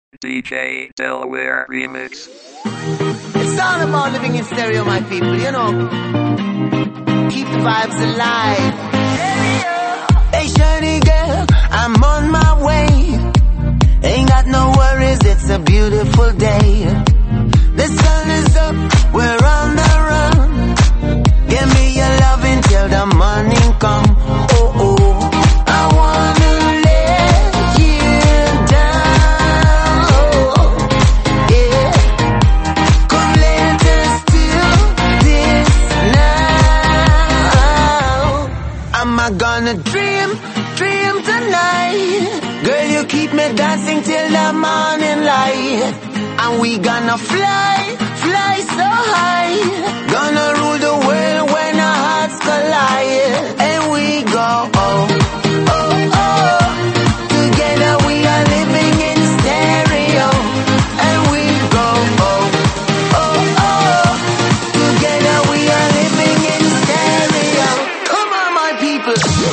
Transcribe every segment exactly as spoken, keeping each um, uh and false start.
D J Delaware Remix. It's all about living in stereo, my people, you know. Keep the vibes alive. Hey, shiny girl, I'm on my way. Ain't got no worries, it's a beautiful day. The sun is up, we're on the run. Give me your love until the morning come. Oh, oh, I wanna let you down. Yeah, come let us do this now. Am I gonna dream, dream tonight? Girl, you keep me dancing till the morning light. And we gonna fly, fly so high. Gonna rule the world when our hearts collide. And we go, oh, oh, oh. Together we are living in stereo. And we go, oh, oh, oh. Together we are living in stereo. Come on, my people.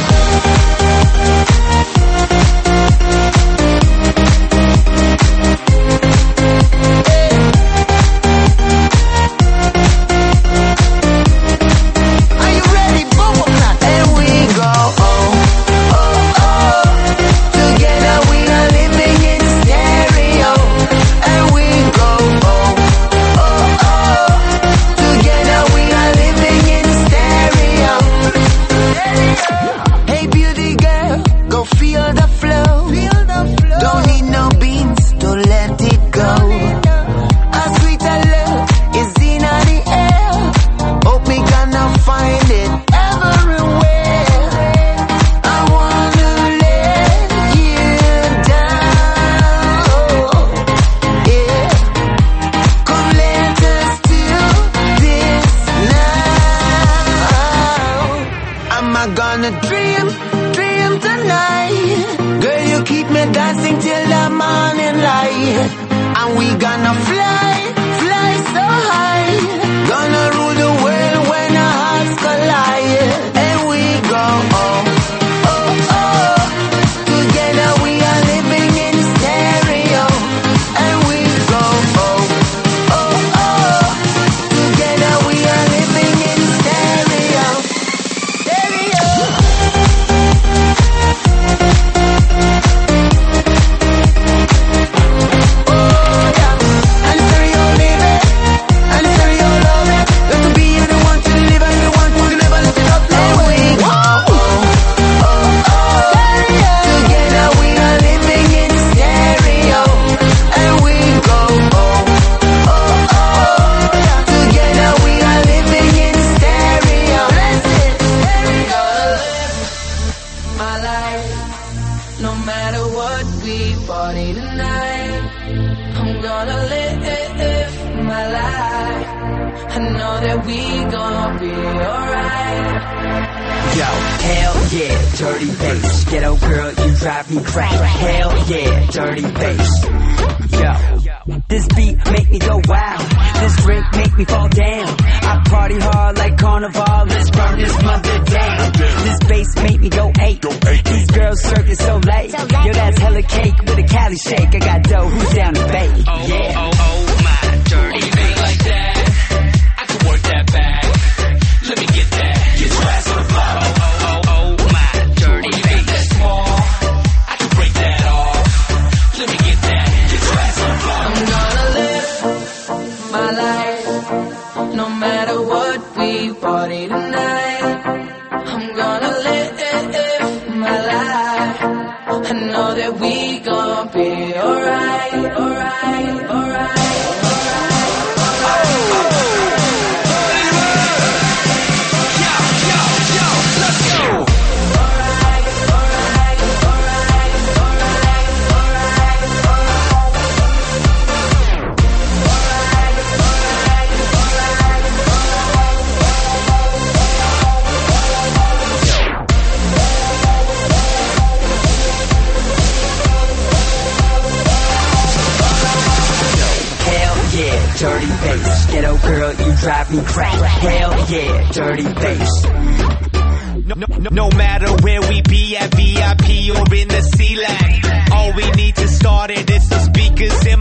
No, no, no matter where we be, at V I P or in the C-Lag, all we need to start it is the speakers in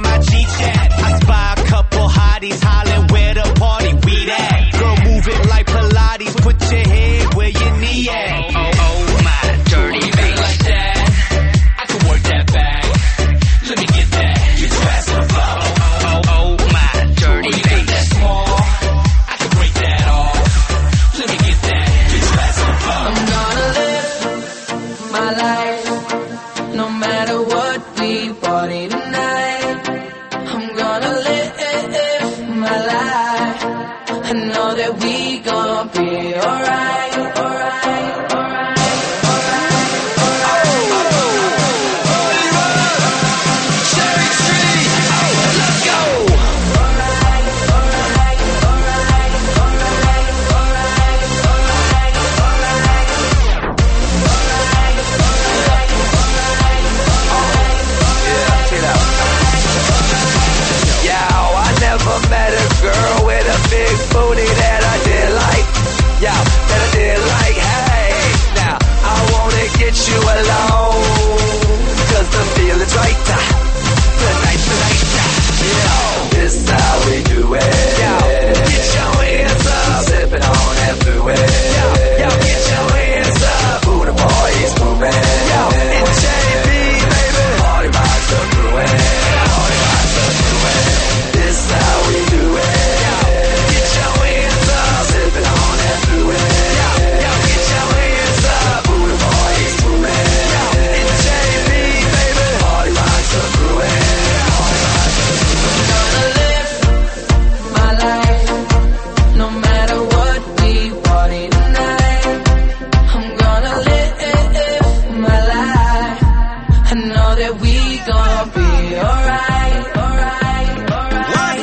that we gon' be alright, alright, alright. Met a girl with a big booty that I did like, yeah, that I did like, hey, now I wanna get you alone, cause the feeling's right, tonight, tonight, yeah, this is how we do it, yeah, get your hands up, sipping on that fluid, yeah, yeah, get your hands up, who the boys moving, yeah, it's J B, baby, party rocks are brewing, party rocks are brewing. This is how we do it. Get your hands up, sipping on that fluid. Yo, get your hands up, who the boys moving? It's J B, baby. Party rocks are brewing. Party rocks are brewing. Gonna live my life, no matter what we party tonight. I'm gonna live my life. I know that we gonna be alright, alright, alright.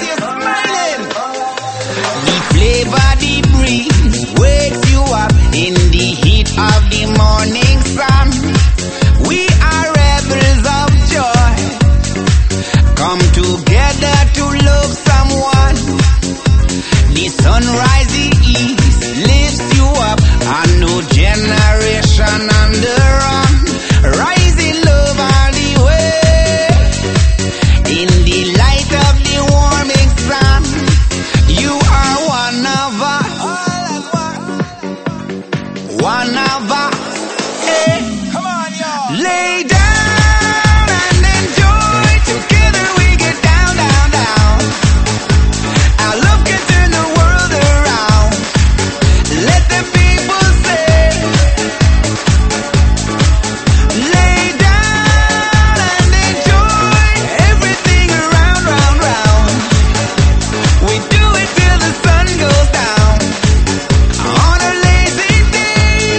The flavor, the breeze wakes you up in the heat of the morning sun. We are rebels of joy, come together to love someone. The sunrise, the east lifts you up, a new generation on the run. Rising love all the way, in the light of the warming sun. You are one of us, one of us. Hey, come on, y'all. Lay down and enjoy. Together we get down, down, down. Our love can turn the world around. Let the people say, lay down and enjoy everything around, round, round. We do it till the sun goes down on a lazy day.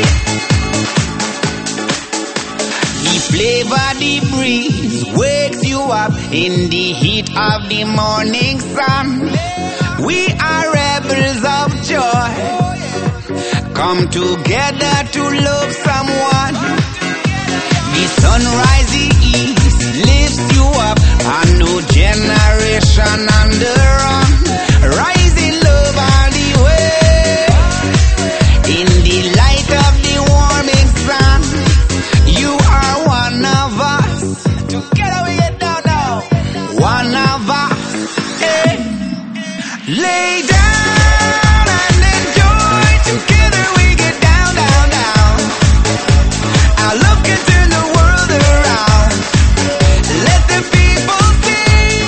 The flavor, the breeze wakes you up in the heat of the morning sun. We are rebels of joy, come together to love someone. The sunrise, the east lifts you up, a new generation on the run. Rising love all the way, in the light of the warming sun. You are one of us. Together we get down now. One of us. Hey. Lay down and enjoy. Together we get down, down, down. Our love can turn the world around. Let the people sing.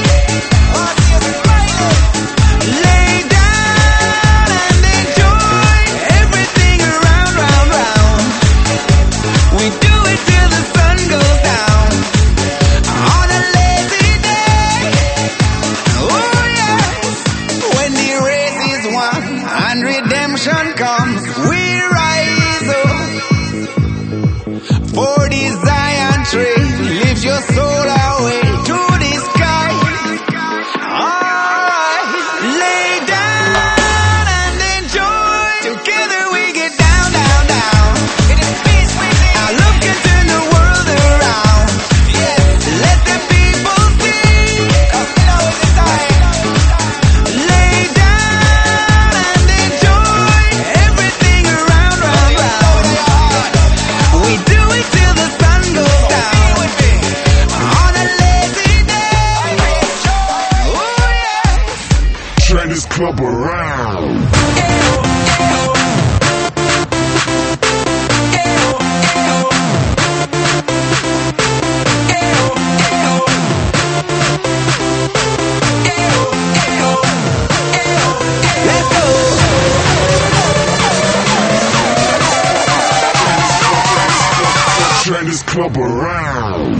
Lay down and enjoy everything around, round, round. We do it till the sun goes down on a lazy day. Oh yes, when the race is won and redemption comes, we rise up for the Zion tree. Lift your soul away to the sky. Alright, lay down and enjoy. Together we get down, down, down. Our love can turn the world around. Let the people sing. Lay down and enjoy everything around, round, round. We do it till the sun goes down on a lazy day. Oh yes. Turn this club around. Let's go. Turn this club around.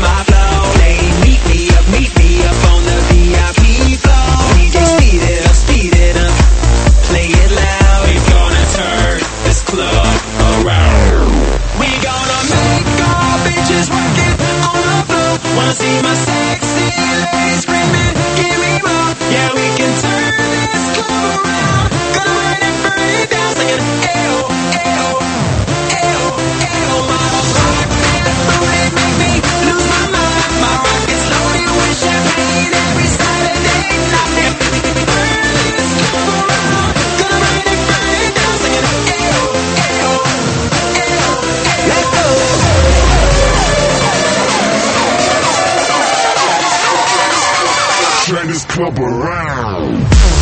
my flow. Lady, meet me up, meet me up on the V I P floor. D J, speed it up, speed it up, play it loud. We gonna turn this club around. We gonna make all bitches work it on the floor. Wanna see my sexy ladies screaming, give me more. Yeah, we can turn this club around. Gonna burn it, burn it down, singing ayo, ayo, ayo, ayo. My rock that booty make me lose my mind. My rocket's loaded with champagne every Saturday night. Burn this club around. Gonna burn it, burn it down, singing ayo, ayo, ayo, ayo. Let's go. Turn this club around.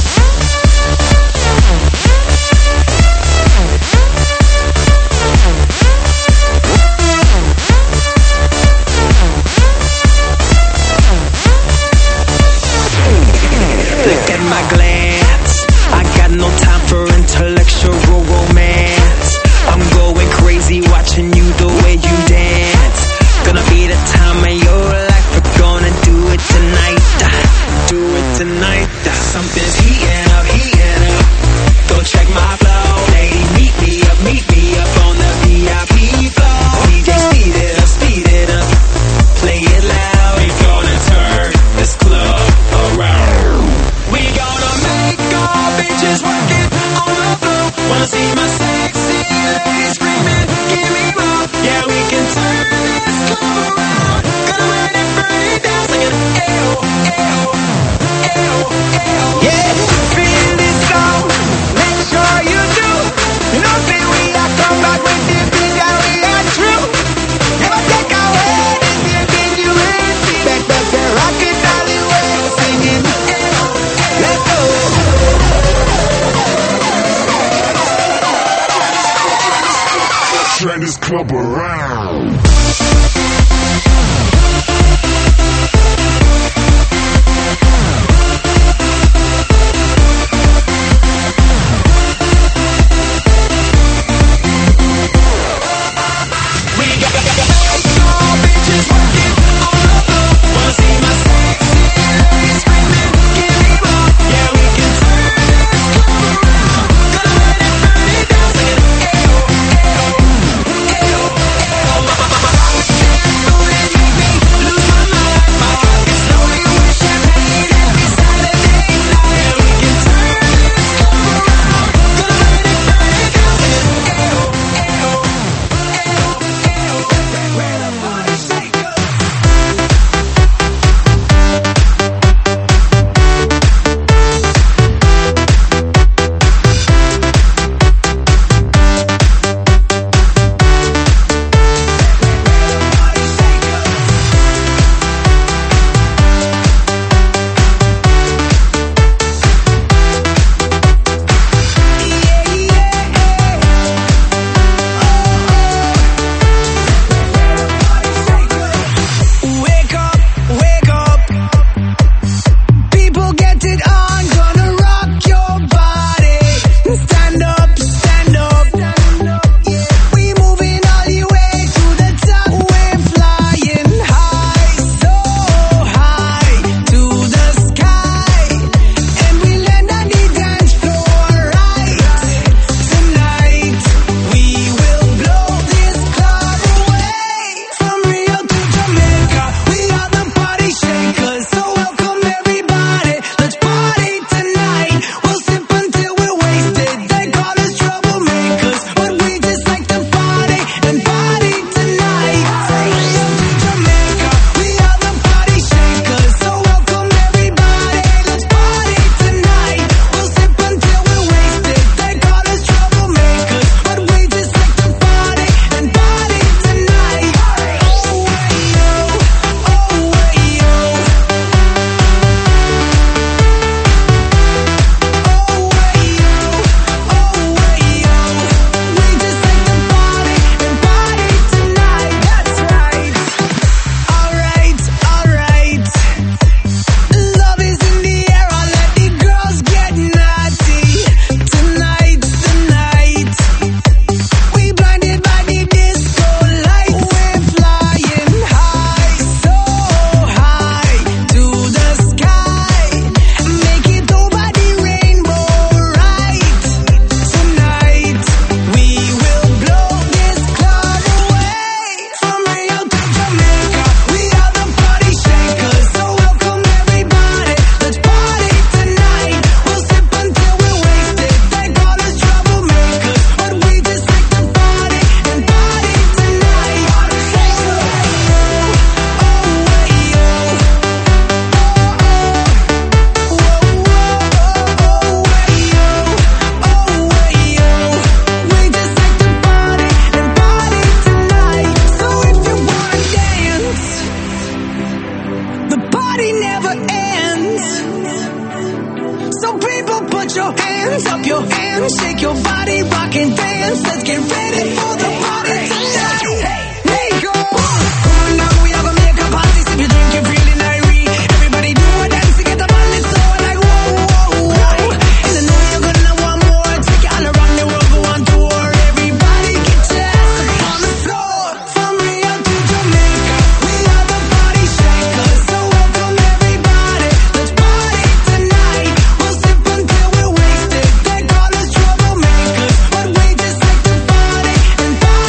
Look at my glance, I got no time for intellectual romance. I'm going crazy watching you the way you dance. Gonna be the time of your life, we're gonna do it tonight. Do it tonight. Something's heating up, heating up. Go check my flow. Lady, meet me up, meet me up on the V I P floor. D J, speed it up, speed it up, play it loud. We gonna turn this club around. We gonna make all bitches work it on the floor. Wanna see my sexy ladies screaming, give me more. Yeah, we can turn this club around. Gonna burn it, burn it down, singing ayo, ayo, ayo, ayo. Yeah, feel this song, make sure you do. You know, say we are come back with the beat and we are true. Never take away this year, can you really see that? That's a rocket Hollywood singing ayo, let's go. Turn this club around. We got all bitches working on the floor. Wanna see my sexy ladies screaming, give me more. Yeah, we can turn this club around. Gonna burn it, burn it down, singing ayo, ayo, ayo, ayo. Put your hands up, your hands, shake your body, rock and dance. Let's get ready for the party tonight. We go. Come on now, we are gonna make a party. If you drink, you're feeling irate. Everybody do a dance to get the body so like whoa, whoa, whoa. And I know you're gonna want more. Take it all around the world, go on tour. Everybody get your ass up on the floor. From Rio to Jamaica, we are the party shakers. So welcome everybody, let's party tonight. We'll sip until we're wasted. They call us troublemakers, but we just like to party and party.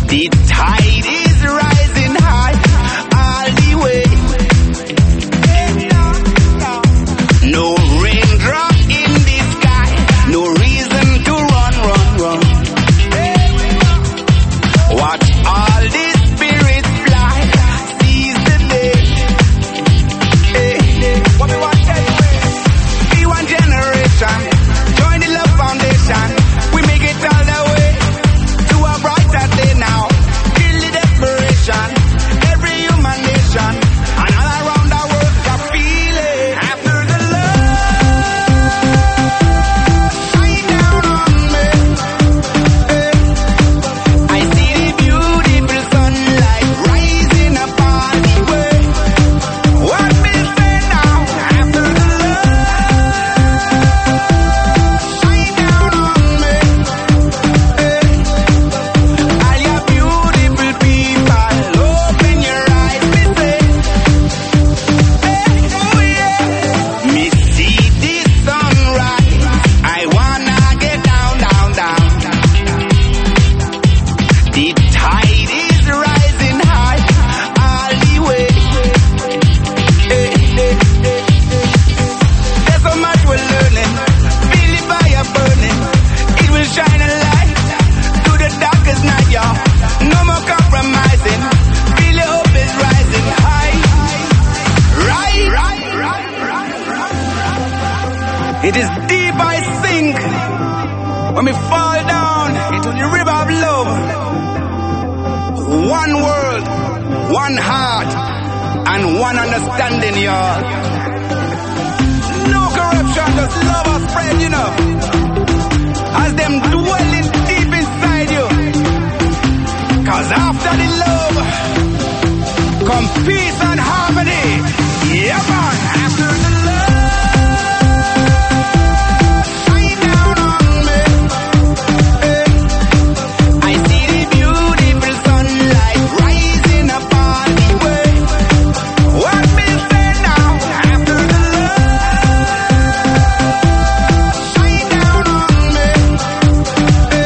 The tide is rising high all the way. No raindrop in the sky, no reason to run, run, run. Watch all the spirits fly, seize the day. Hey, what we want to tell you is, be one generation, join the Love Foundation. We make it all the way to a brighter day now. Kill the desperation, every human nation, and all around the world can feel it. After the love shine down on me, eh, I see the beautiful sunlight rising upon the way. What me say now? After the love shine down on me, eh, all your beautiful people, open your eyes, me say, eh, oh yeah. Me see the sunrise, I wanna get down, down, down. The tide is rising high all the way. Eh, eh, eh, eh. There's so much we're learning. Feel the fire burning. It will shine a light to the darkest night, y'all. No more compromising. Feel the hope is rising high. Right, right, right, right, right. It is deep I sink when we fall down into the river of love. One world, one heart, and one understanding, y'all. No corruption, just love us spread, you know. As them dwelling deep inside you. Cause after the love, come peace and harmony. Yeah, man. After the love, shine down on me. Eh, I see the beautiful sunlight rising upon the way. What me say now? After the love, shine down on me. Eh,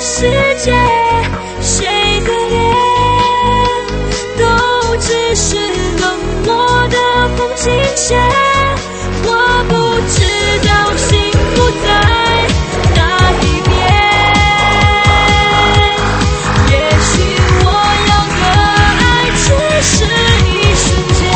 世界，谁的脸都只是冷漠的风景线。我不知道幸福在哪一边，也许我要的爱只是一瞬间。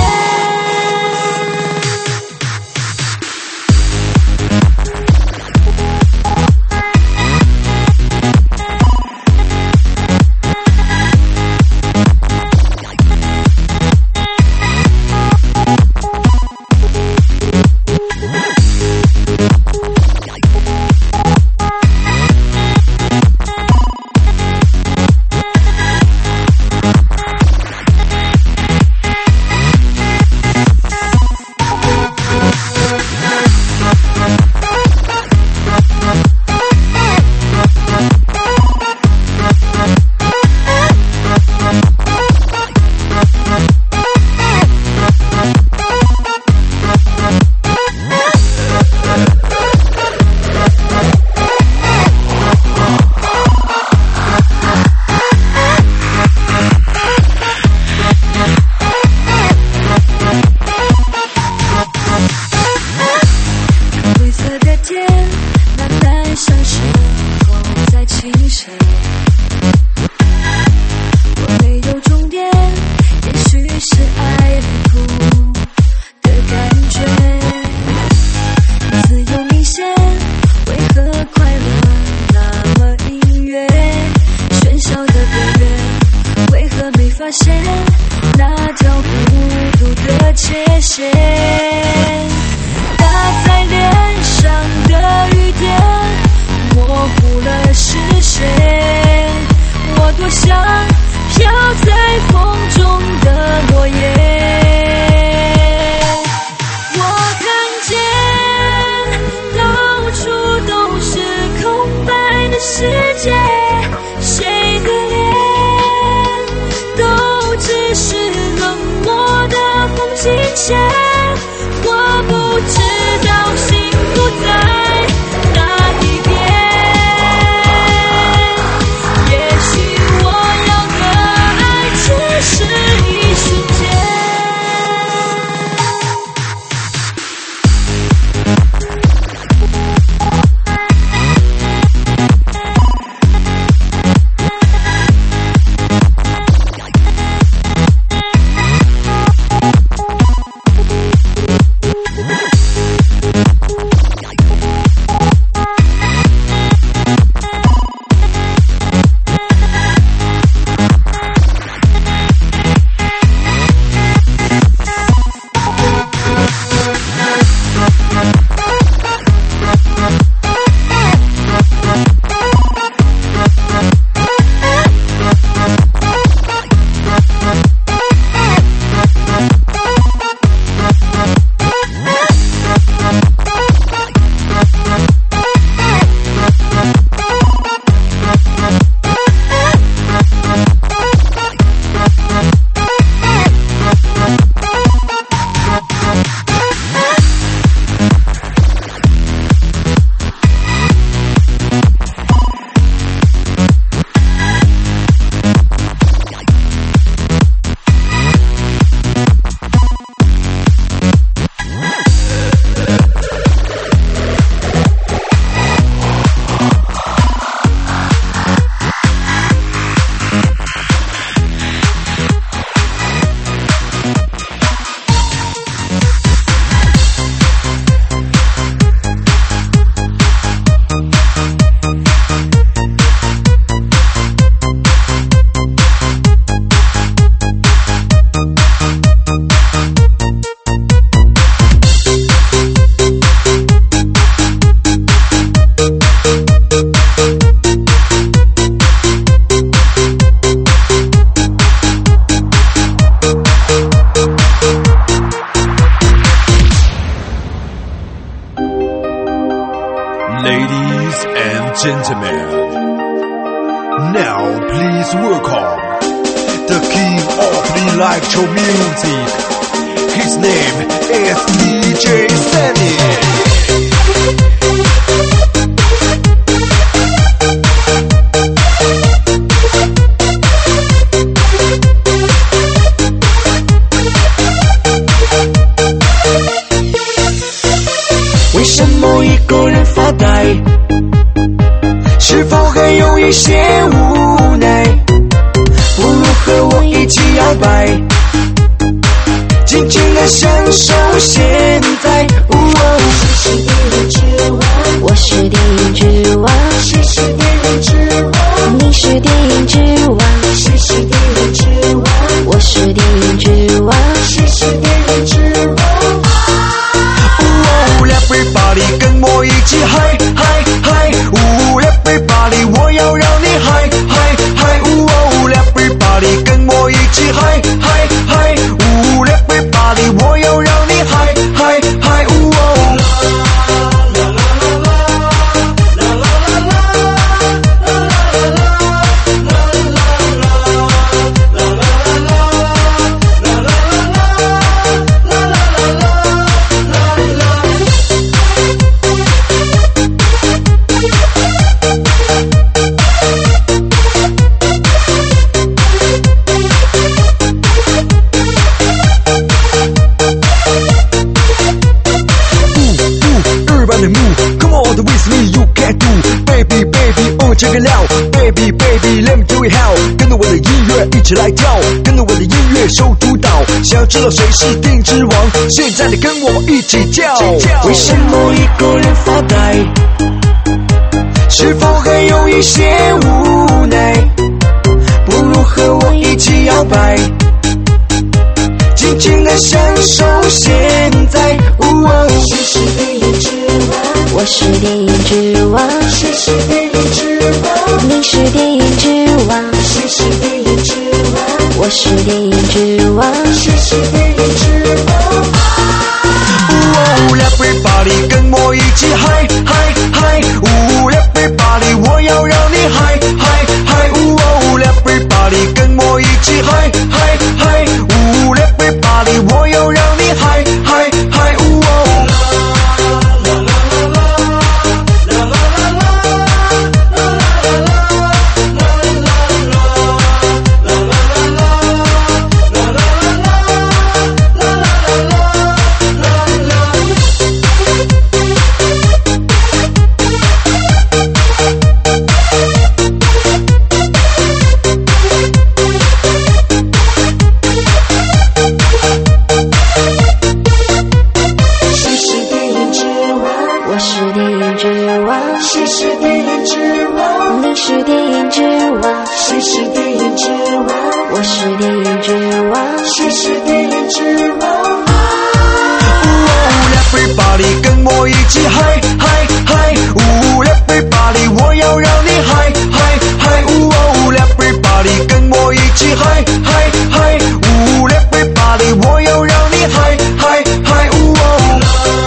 Gentlemen, now please welcome the king of the electro music. His name is D J Sunny. 个人发呆？是否还有一些无奈？不如和我一起摇摆，尽情地享受现在。哦谁是电影之王？我是电影之王。谁是电影之王？你是电影之王。谁是电影之王？我是电影之王。谁是电影之王？ 哦 ，Everybody 跟我一起嗨嗨嗨！哦 ，Everybody 我要让你嗨嗨嗨！哦 ，Everybody 跟我一起嗨嗨嗨！哦 ，Everybody 我要让你嗨嗨嗨！哦。这个料 ，baby baby let me do it how， 跟着我的音乐一起来跳，跟着我的音乐收主导。想要知道谁是电影之王，现在你跟我一起跳。为什么一个人发呆？是否还有一些无奈？不如和我一起摇摆，尽情地享受现在。哦， 谁是电影之王？我是电影之王。谁是电影之王？你是电影之王。谁是电影之王？我是电影之王。谁是电影之王？ 哦 ，Everybody 跟我一起嗨嗨嗨！哦 ，Everybody 我要让你嗨嗨嗨！哦 ，Everybody 跟我一起嗨嗨嗨！哦 ，Everybody 我要让你嗨嗨嗨！哦。Everybody 跟我一起嗨嗨嗨！哦 ，Everybody 我要让你嗨嗨嗨！哦 ，Everybody 跟我一起嗨嗨嗨！哦 ，Everybody 我要让你嗨嗨嗨！哦。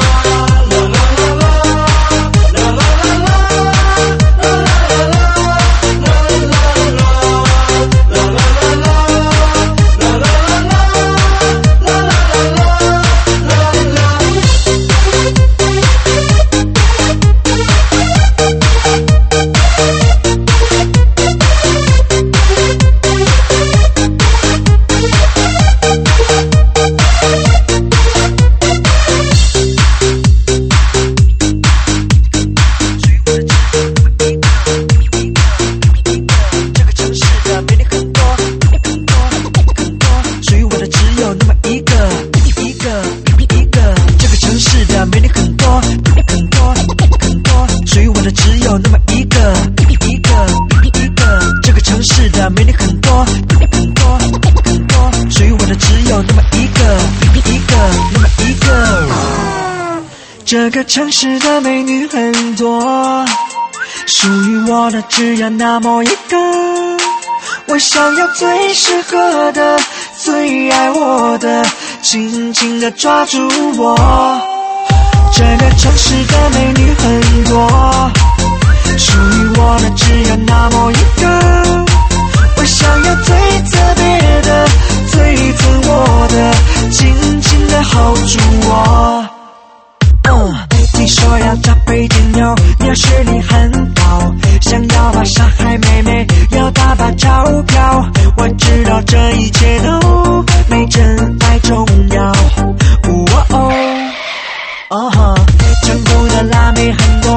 这个城市的美女很多，属于我的只有那么一个。我想要最适合的，最爱我的，紧紧地抓住我。这个城市的美女很多，属于我的只有那么一个。我想要最特别的，最疼我的，紧紧地 hold 住我。嗯，你说要找北京妞，你要实力很高，想要把上海妹妹要打把钞票。我知道这一切都没真爱重要。哦哦，哦哈，成功的辣妹很多。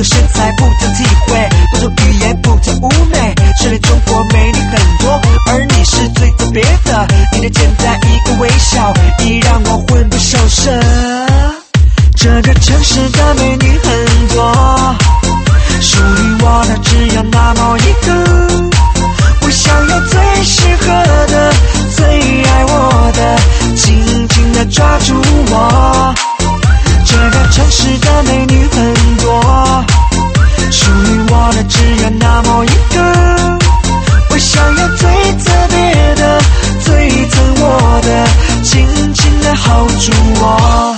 的身材不曾体会，不说语言不曾妩媚，虽然中国美女很多，而你是最特别的，你的简单一个微笑已让我魂不守舍。这个城市的美女很多，属于我的只有那么一个，我想要最适合的，最爱我的，紧紧地抓住我。这个城市的美女很多，属于我的只有那么一个，我想要最特别的，最疼我的，紧紧地 hold 住我。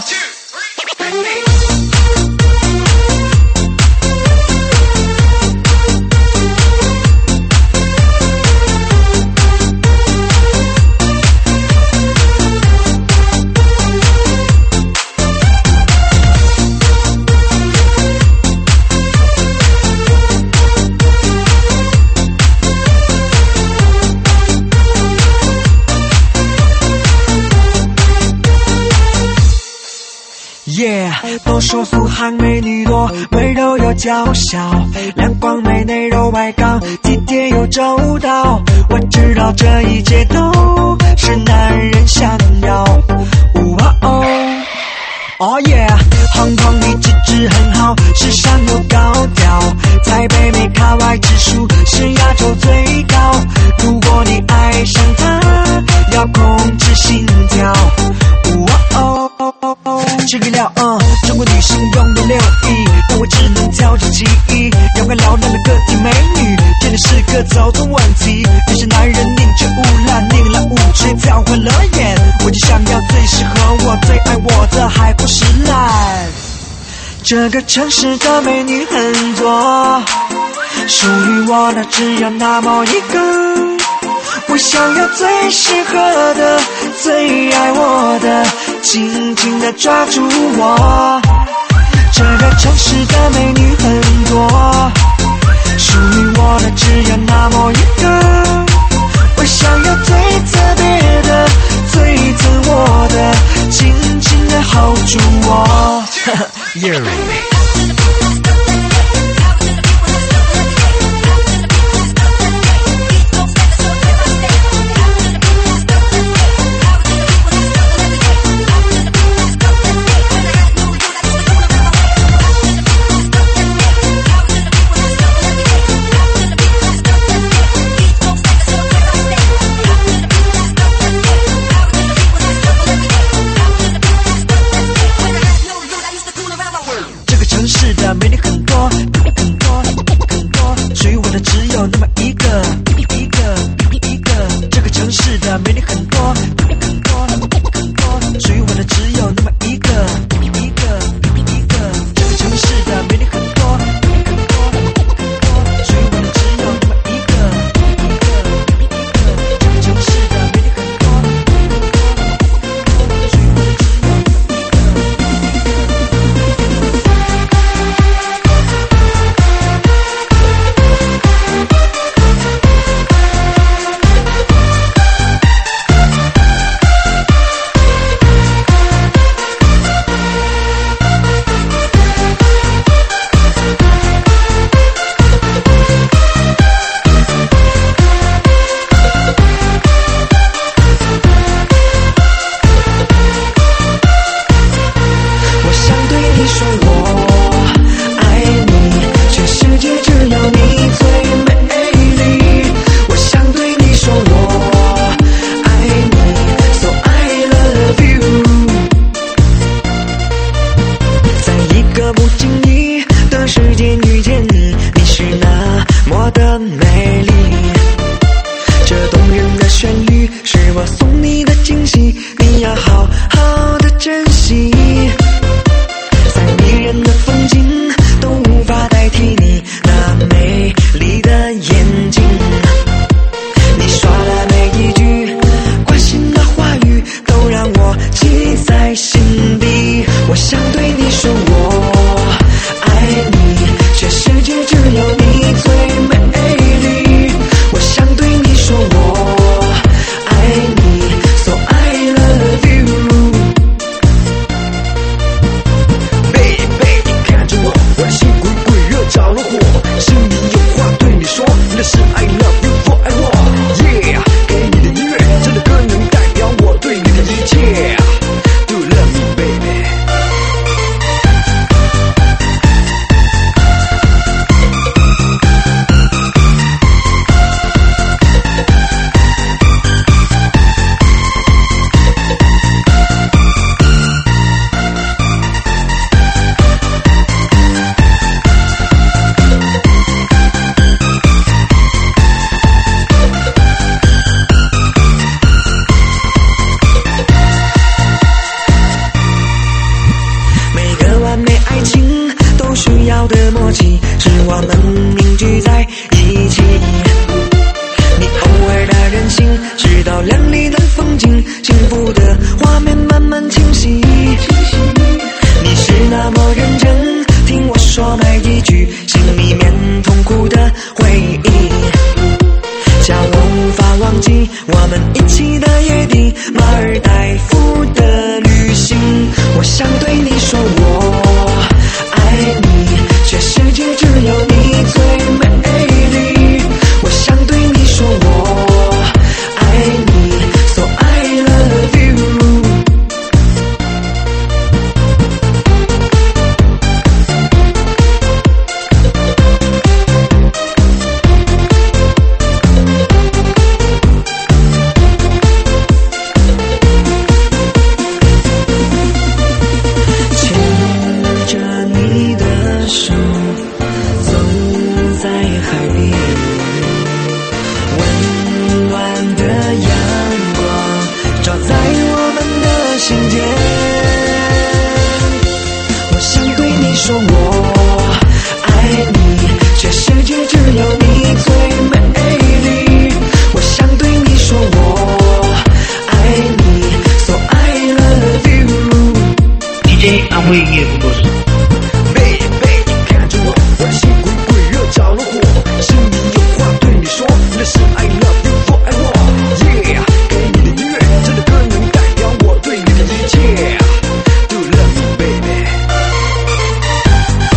都说苏杭美女多，温柔又娇小，亮光美内柔外刚，体贴又周到。我知道这一切都是男人想要。哇哦，哦耶！航空的气质很好，时尚又高调，台北美卡外指数是亚洲最高。如果你爱上他，要控制心跳。哇哦哦哦哦，吃个料，嗯，中国女性拥有六亿，但我只能挑着其一。要个撩男的个体美女，真的是个操纵问题。有些男人宁缺毋滥，宁滥勿缺，挑花了眼。我就想要最适合我、最爱我的，还不是懒。这个城市的美女很多，属于我的只有那么一个。我想要最适合的，最爱我的，紧紧地抓住我。这个城市的美女很多，属于我的只有那么一个。我想要最特别的，最疼我的，紧紧地 hold 住我。yeah.美女很多很多很多，属于我的只有那么一个一个一个。这个城市的美女很多很多很多，属于我的只有那么一个一个一个。这个城市的美女很多很多很多，属于我的只有那么一个一个一个。这个城市的美女很多很多很多，属于我的只有那么一个。 句心里面痛苦的回忆，叫我无法忘记我们一起的约定，马尔代夫的旅行。我想对你说我爱你，全世界只有你最美丽。我想对你说我爱你 So I love you。 安慰你的故事。 贝贝，看着我，我的心鬼鬼热着了火，心里有话对你说，那是 I love you forever。Yeah， 给你的音乐，真的歌能代表我对你的一切。Do love me baby。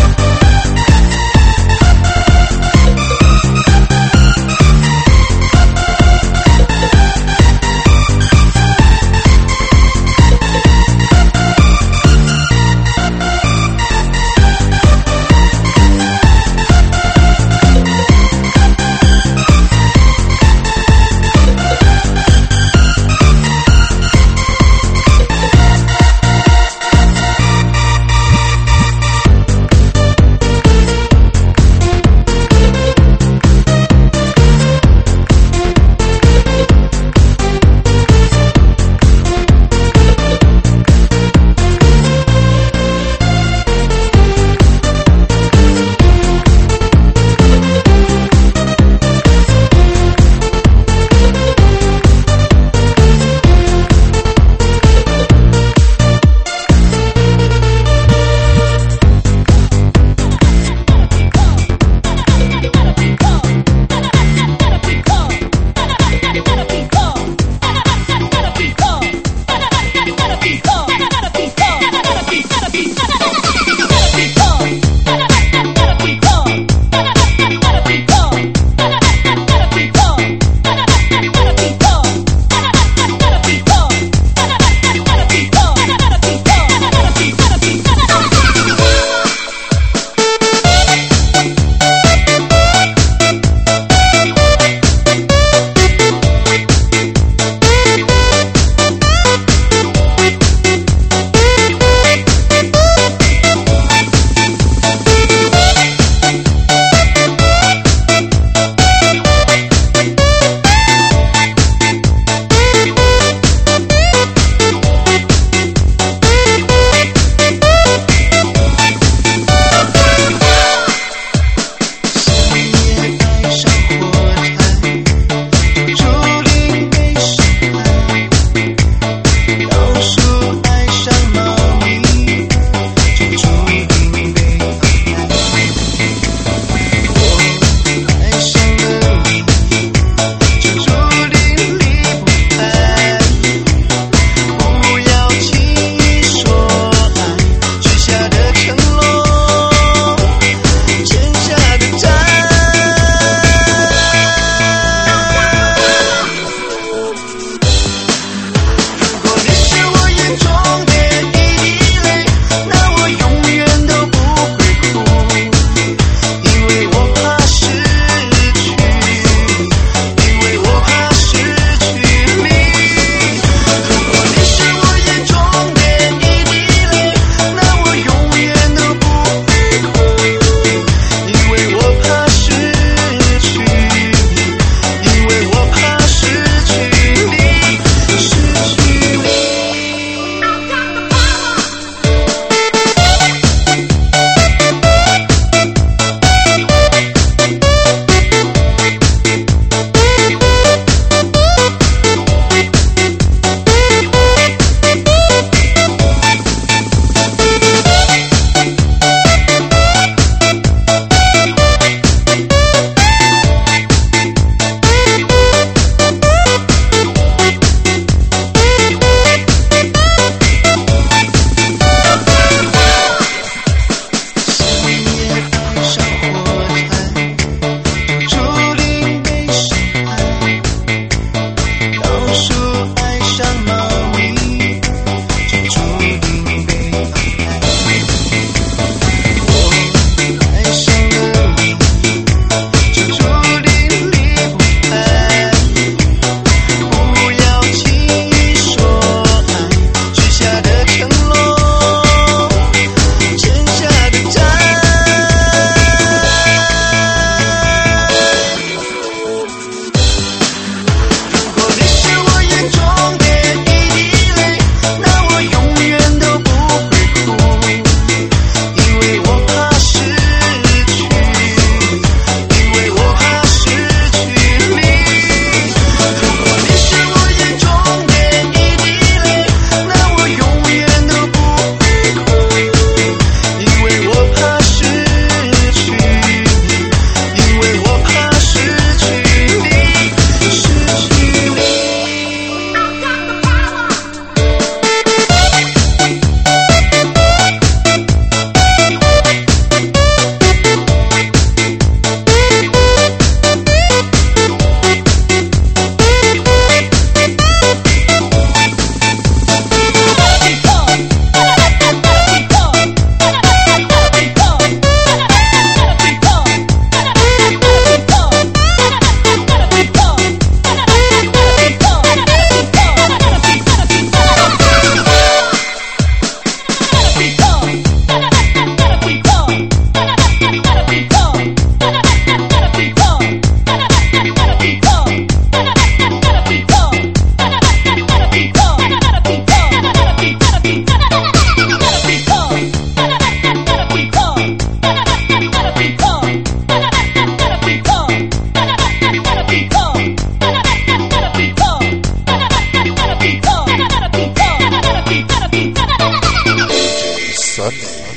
和你。